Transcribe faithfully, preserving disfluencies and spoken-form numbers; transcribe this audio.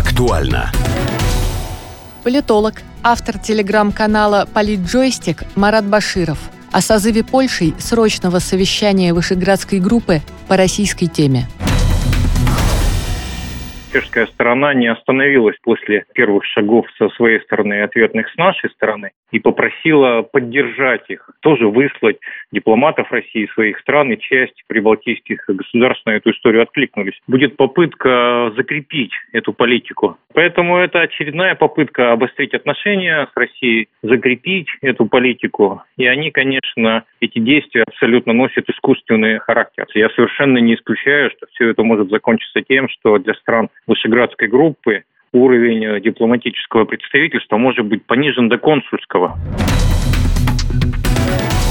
Актуально. Политолог, автор телеграм-канала «Политджойстик» Марат Баширов о созыве Польшей срочного совещания Вышеградской группы по российской теме. Чешская сторона не остановилась после первых шагов со своей стороны и ответных с нашей стороны и попросила поддержать их, тоже выслать дипломатов России из своих стран, и часть прибалтийских государств на эту историю откликнулись. Будет попытка закрепить эту политику. Поэтому это очередная попытка обострить отношения с Россией, закрепить эту политику. И они, конечно, эти действия абсолютно носят искусственный характер. Я совершенно не исключаю, что все это может закончиться тем, что для стран Вышеградской группы уровень дипломатического представительства может быть понижен до консульского.